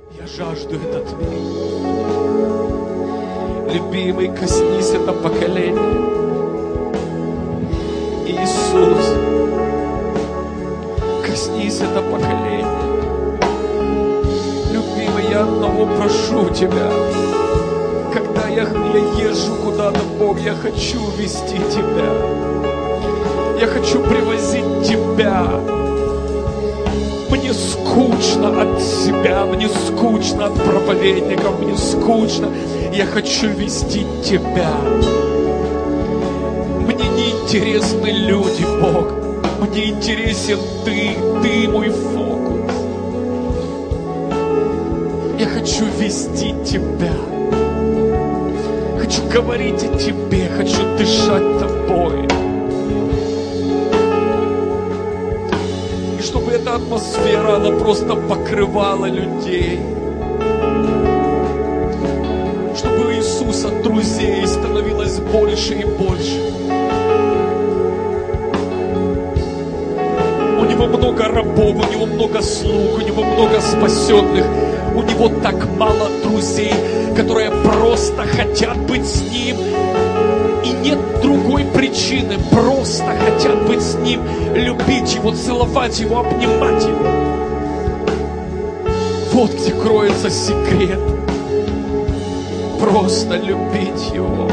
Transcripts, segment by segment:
Я жажду этот мир. Любимый, коснись это поколение. Иисус, коснись это поколение. Любимый, я одного прошу Тебя. Когда я езжу куда-то, Бог, я хочу вести Тебя. Я хочу привозить Тебя. Мне скучно от себя, мне скучно от проповедников, мне скучно. Я хочу вести Тебя. Мне не интересны люди, Бог. Мне интересен Ты мой фокус. Я хочу вести Тебя. Хочу говорить о Тебе, хочу дышать Тобой. И чтобы эта атмосфера, она просто покрывала людей. Чтобы Иисус от друзей становилось больше и больше. У Него много рабов, у Него много слуг, у Него много спасенных. У Него так мало друзей, которые просто хотят быть с Ним. И нет другой причины, просто хотят быть с Ним, любить Его, целовать Его, обнимать Его. Вот где кроется секрет. Просто любить Его.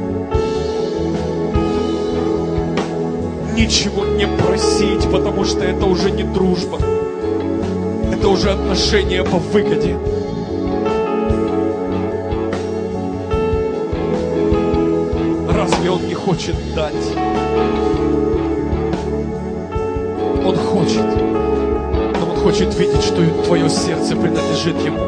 Ничего не просить, потому что это уже не дружба. Это уже отношения по выгоде. Разве Он не хочет дать? Он хочет. Но Он хочет видеть, что твое сердце принадлежит Ему.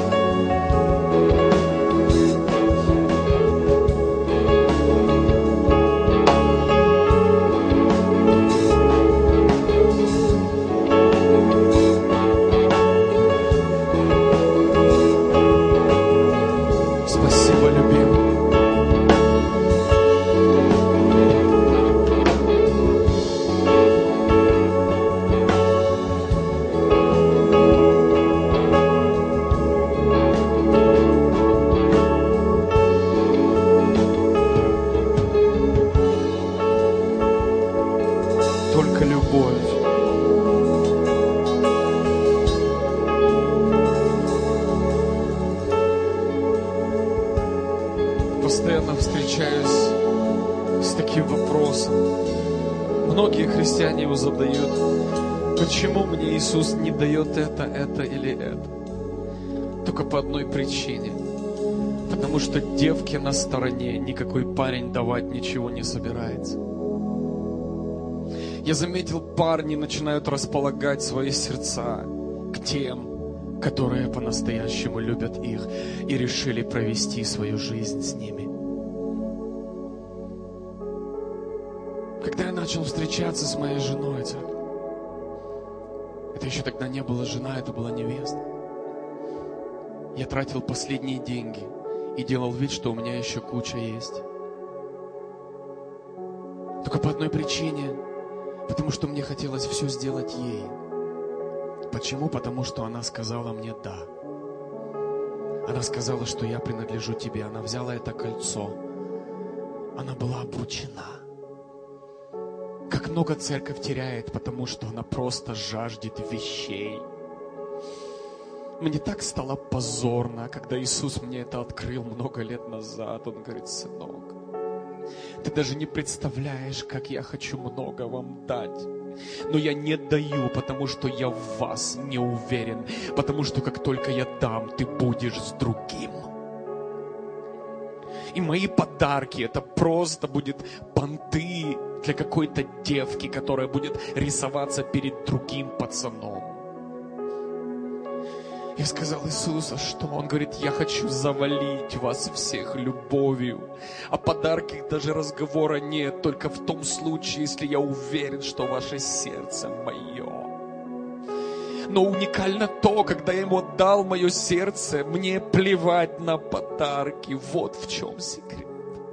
Почему мне Иисус не дает это или это? Только по одной причине. Потому что девке на стороне никакой парень давать ничего не собирается. Я заметил, парни начинают располагать свои сердца к тем, которые по-настоящему любят их и решили провести свою жизнь с ними. Когда я начал встречаться с моей женой, это еще тогда не была жена, это была невеста. Я тратил последние деньги и делал вид, что у меня еще куча есть. Только по одной причине, потому что мне хотелось все сделать ей. Почему? Потому что она сказала мне «да». Она сказала, что я принадлежу тебе. Она взяла это кольцо. Она была обручена. Как много церковь теряет, потому что она просто жаждет вещей. Мне так стало позорно, когда Иисус мне это открыл много лет назад. Он говорит: сынок, ты даже не представляешь, как я хочу много вам дать. Но я не даю, потому что я в вас не уверен. Потому что как только я дам, ты будешь с другим. И мои подарки, это просто будет понты для какой-то девки, которая будет рисоваться перед другим пацаном. Я сказал: Иисус, а что? Он говорит: я хочу завалить вас всех любовью. О подарках даже разговора нет, только в том случае, если я уверен, что ваше сердце мое. Но уникально то, когда я ему отдал мое сердце, мне плевать на подарки. Вот в чем секрет.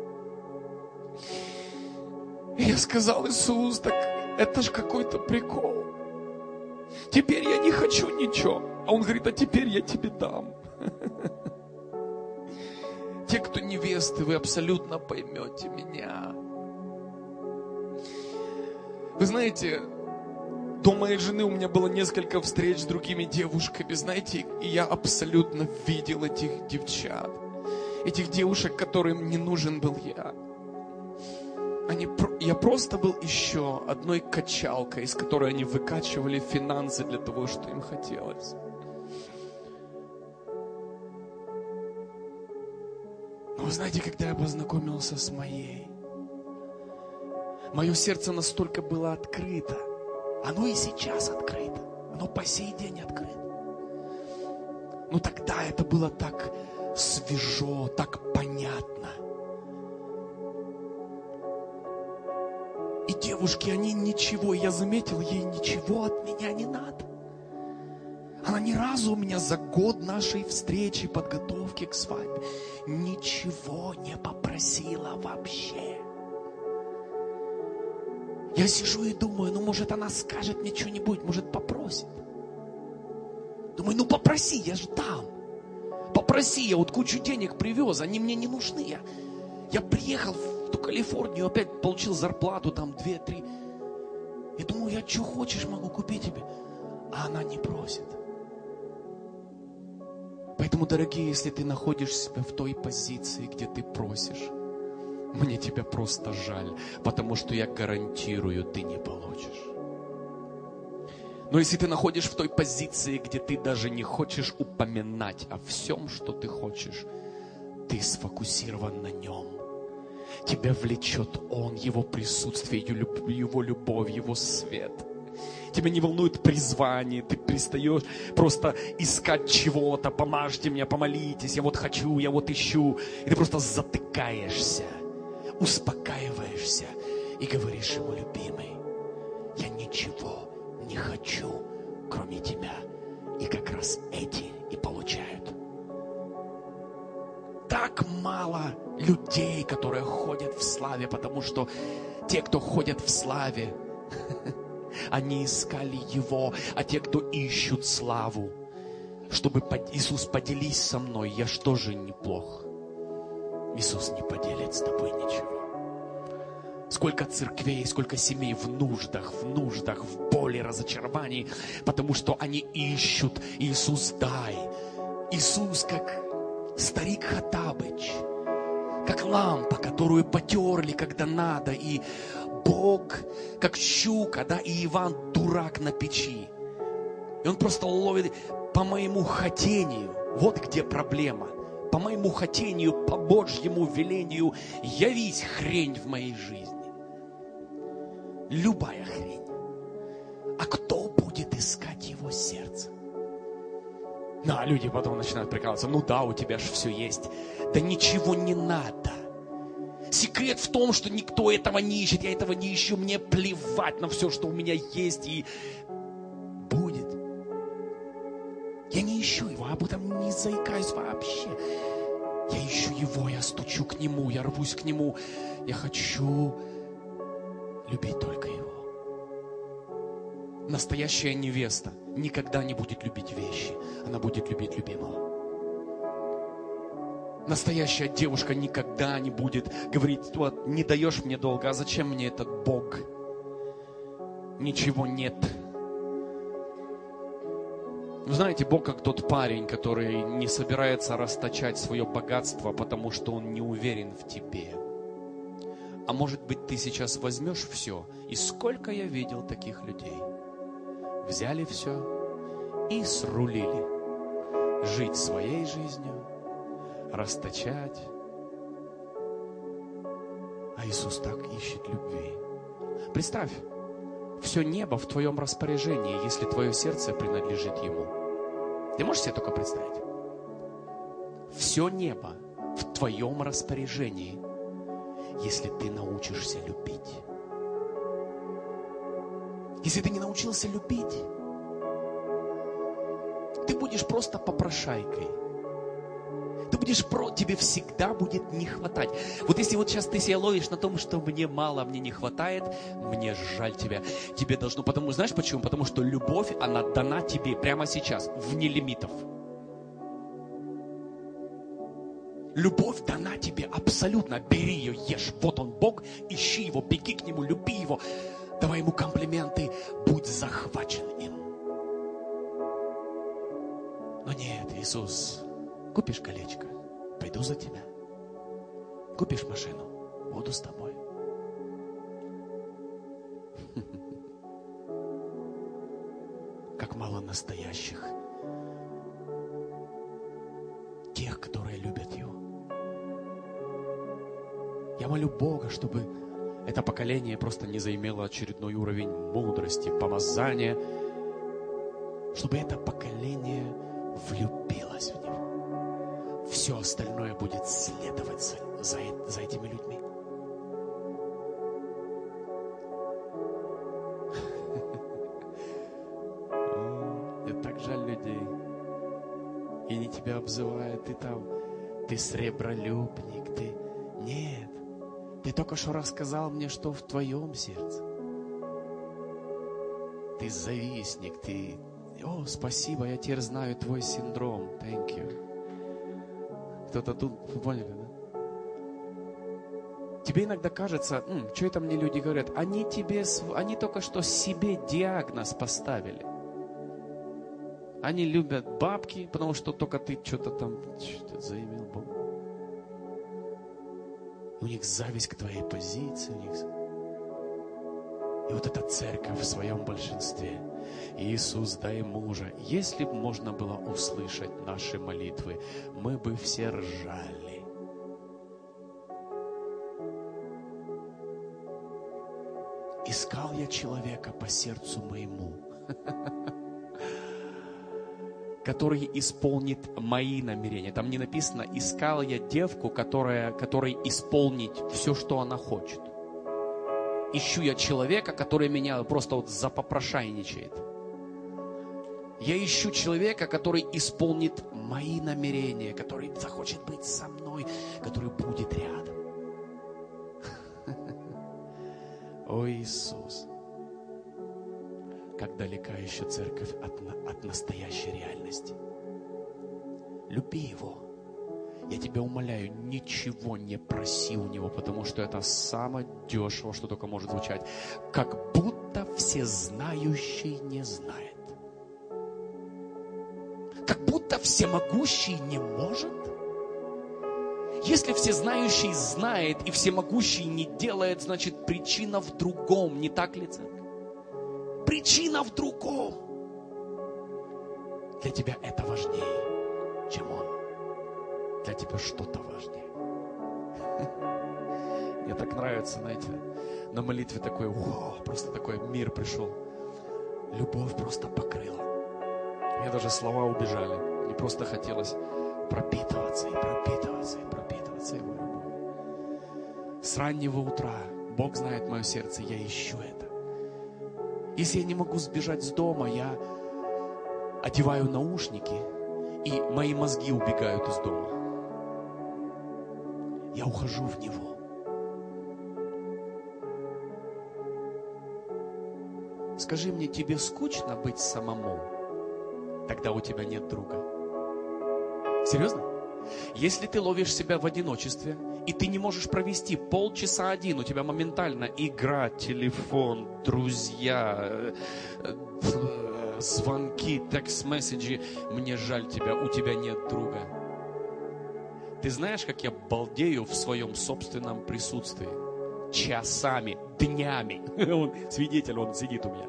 И я сказал: Иисус, так это ж какой-то прикол. Теперь я не хочу ничего. А он говорит, а теперь я тебе дам. Те, кто невесты, вы абсолютно поймете меня. Вы знаете, до моей жены у меня было несколько встреч с другими девушками, знаете, и я абсолютно видел этих девчат, этих девушек, которым не нужен был я. Я просто был еще одной качалкой, из которой они выкачивали финансы для того, что им хотелось. Но вы знаете, когда я познакомился с моей, мое сердце настолько было открыто. Оно и сейчас открыто. Оно по сей день открыто. Но тогда это было так свежо, так понятно. И девушки, они ничего, я заметил, ей ничего от меня не надо. Она ни разу у меня за год нашей встречи, подготовки к свадьбе, ничего не попросила вообще. Я сижу и думаю, ну может она скажет мне что-нибудь, может попросит. Думаю, ну попроси, я же дам. Попроси, я вот кучу денег привез, они мне не нужны. Я приехал в ту Калифорнию, опять получил зарплату там 2-3. И думаю, я что хочешь могу купить тебе. А она не просит. Поэтому, дорогие, если ты находишь себя в той позиции, где ты просишь, мне тебя просто жаль, потому что я гарантирую, ты не получишь. Но если ты находишь в той позиции, где ты даже не хочешь упоминать о всем, что ты хочешь, ты сфокусирован на нем. Тебя влечет Он, Его присутствие, Его любовь, Его свет. Тебя не волнует призвание, ты перестаешь просто искать чего-то, помажьте меня, помолитесь, я вот хочу, я вот ищу. И ты просто затыкаешься, успокаиваешься и говоришь Ему, любимый, я ничего не хочу, кроме Тебя. И как раз эти и получают. Так мало людей, которые ходят в славе, потому что те, кто ходят в славе, они искали Его, а те, кто ищут славу, чтобы Иисус, поделись со мной, я что же неплох? Иисус не поделит с тобой ничего. Сколько церквей, сколько семей в нуждах, в боли, разочаровании, потому что они ищут Иисус, дай. Иисус, как старик Хаттабыч, как лампа, которую потерли, когда надо, и Бог, как щука, да, и Иван дурак на печи. И он просто ловит по моему хотению. Вот где проблема. По моему хотению, по Божьему велению явись хрень в моей жизни. Любая хрень. А кто будет искать его сердце? Ну, а люди потом начинают прикалываться. Ну да, у тебя же все есть. Да ничего не надо. Секрет в том, что никто этого не ищет. Я этого не ищу. Мне плевать на все, что у меня есть и будет. Я не ищу его, об этом не заикаюсь вообще. Я ищу его, я стучу к нему, я рвусь к нему. Я хочу любить только его. Настоящая невеста никогда не будет любить вещи. Она будет любить любимого. Настоящая девушка никогда не будет говорить, вот, не даешь мне долга, а зачем мне этот Бог? Ничего нет. Вы знаете, Бог как тот парень, который не собирается расточать свое богатство, потому что он не уверен в тебе. А может быть, ты сейчас возьмешь все, и сколько я видел таких людей. Взяли все и срулили. Жить своей жизнью, расточать. А Иисус так ищет любви. Представь, все небо в твоем распоряжении, если твое сердце принадлежит Ему. Ты можешь себе только представить? Все небо в твоем распоряжении, если ты научишься любить. Если ты не научился любить, ты будешь просто попрошайкой. Ты тебе всегда будет не хватать. Вот если вот сейчас ты себя ловишь на том, что мне мало, мне не хватает, мне жаль тебя. Тебе должно, знаешь почему? Потому что любовь, она дана тебе прямо сейчас, вне лимитов. Любовь дана тебе абсолютно. Бери ее, ешь. Вот он Бог, ищи его, беги к нему, люби его. Давай ему комплименты, будь захвачен им. Но нет, Иисус, купишь колечко, пойду за тебя. Купишь машину, буду с тобой. Как мало настоящих, тех, которые любят его. Я молю Бога, чтобы это поколение просто не заимело очередной уровень мудрости, помазания, чтобы это поколение влюбилось в него. Все остальное будет следовать за этими людьми. Мне так жаль людей. И они тебя обзывают, ты сребролюбник, ты... Нет. Ты только что рассказал мне, что в твоем сердце. Ты завистник, О, спасибо, я теперь знаю твой синдром. Thank you. Кто-то тут, вы поняли, да? Тебе иногда кажется, что это мне люди говорят? Они только что себе диагноз поставили. Они любят бабки, потому что только ты что-то заимел Бог. У них зависть к твоей позиции. И вот эта церковь в своем большинстве. Иисус, дай мужа. Если бы можно было услышать наши молитвы, мы бы все ржали. Искал я человека по сердцу моему, который исполнит мои намерения. Там не написано, искал я девку, которой исполнить все, что она хочет. Ищу я человека, который меня просто запопрошайничает. Я ищу человека, который исполнит мои намерения, который захочет быть со мной, который будет рядом. О, Иисус! Как далека еще церковь от настоящей реальности. Люби его. Я тебя умоляю, ничего не проси у него, потому что это самое дешево, что только может звучать. Как будто всезнающий не знает. Как будто всемогущий не может. Если всезнающий знает и всемогущий не делает, значит причина в другом, не так ли, церковь? Причина в другом. Для тебя это важнее, чем он. Для тебя что-то важнее. Мне так нравится, знаете, на молитве такой, просто такой мир пришел. Любовь просто покрыла. Мне даже слова убежали. Мне просто хотелось пропитываться и пропитываться и пропитываться его любовью. С раннего утра Бог знает мое сердце, я ищу это. Если я не могу сбежать с дома, я одеваю наушники, и мои мозги убегают из дома. Я ухожу в него. Скажи мне, тебе скучно быть самому? Тогда у тебя нет друга. Серьезно? Если ты ловишь себя в одиночестве, и ты не можешь провести полчаса один, у тебя моментально игра, телефон, друзья, звонки, текст-месседжи, мне жаль тебя, у тебя нет друга. Ты знаешь, как я балдею в своем собственном присутствии? Часами, днями. Он, свидетель, он сидит у меня.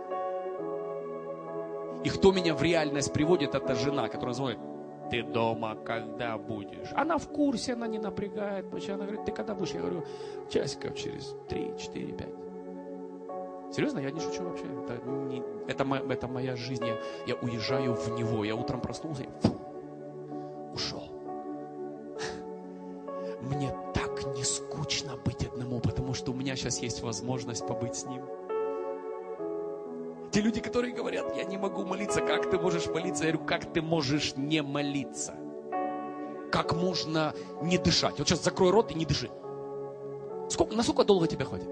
И кто меня в реальность приводит, это жена, которая звонит. Ты дома когда будешь? Она в курсе, она не напрягает. Она говорит, ты когда будешь? Я говорю, часиков через 3, 4, 5. Серьезно, я не шучу вообще. Это моя жизнь. Я уезжаю в него. Я утром проснулся и ушел. Мне так не скучно быть одному, потому что у меня сейчас есть возможность побыть с ним. Те люди, которые говорят, я не могу молиться, как ты можешь молиться? Я говорю, как ты можешь не молиться? как можно не дышать. Вот сейчас закрой рот и не дыши. Насколько долго тебе хватит?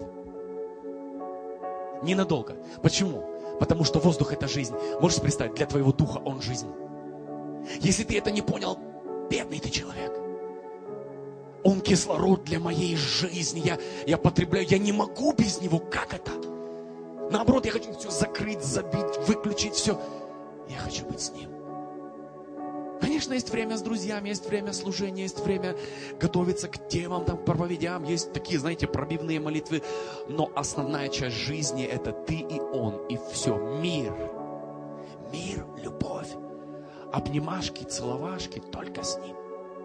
Ненадолго. Почему? Потому что воздух – это жизнь. Можешь представить, для твоего духа он жизнь. Если ты это не понял, бедный ты человек. Он кислород для моей жизни. Я потребляю, я не могу без него. Как это? Наоборот, я хочу все закрыть, забить, выключить все. Я хочу быть с ним. Конечно, есть время с друзьями, есть время служения, есть время готовиться к темам, там, к проповедям. Есть такие, знаете, пробивные молитвы. Но основная часть жизни – это ты и он, и все. Мир. Мир, любовь. Обнимашки, целовашки только с ним.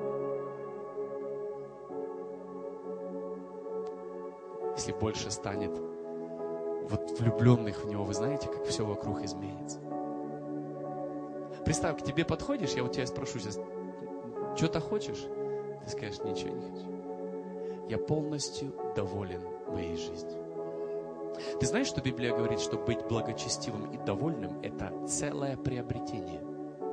Если больше станет вот влюбленных в него, вы знаете, как все вокруг изменится. Представь, к тебе подходишь, я у тебя спрошу сейчас, что-то хочешь? Ты скажешь, ничего не хочу. Я полностью доволен моей жизнью. Ты знаешь, что Библия говорит, что быть благочестивым и довольным – это целое приобретение.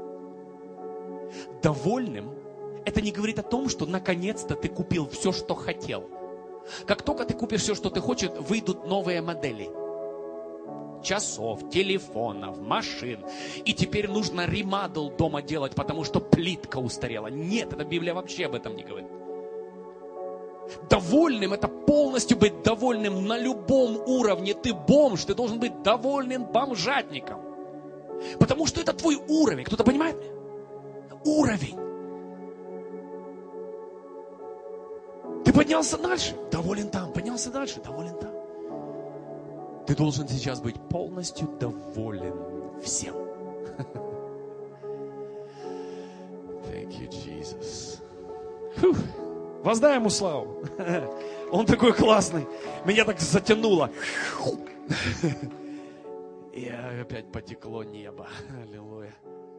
Довольным – это не говорит о том, что наконец-то ты купил все, что хотел. Как только ты купишь все, что ты хочешь, выйдут новые модели. Часов, телефонов, машин. И теперь нужно ремадл дома делать, потому что плитка устарела. Нет, эта Библия вообще об этом не говорит. Довольным – это полностью быть довольным на любом уровне. Ты бомж, ты должен быть довольным бомжатником. Потому что это твой уровень. Кто-то понимает меня? Уровень. Ты поднялся дальше, доволен там. Поднялся дальше, доволен там. Ты должен сейчас быть полностью доволен всем. Thank you, Jesus. Воздай ему славу. Он такой классный. Меня так затянуло. И опять потекло небо. Аллилуйя.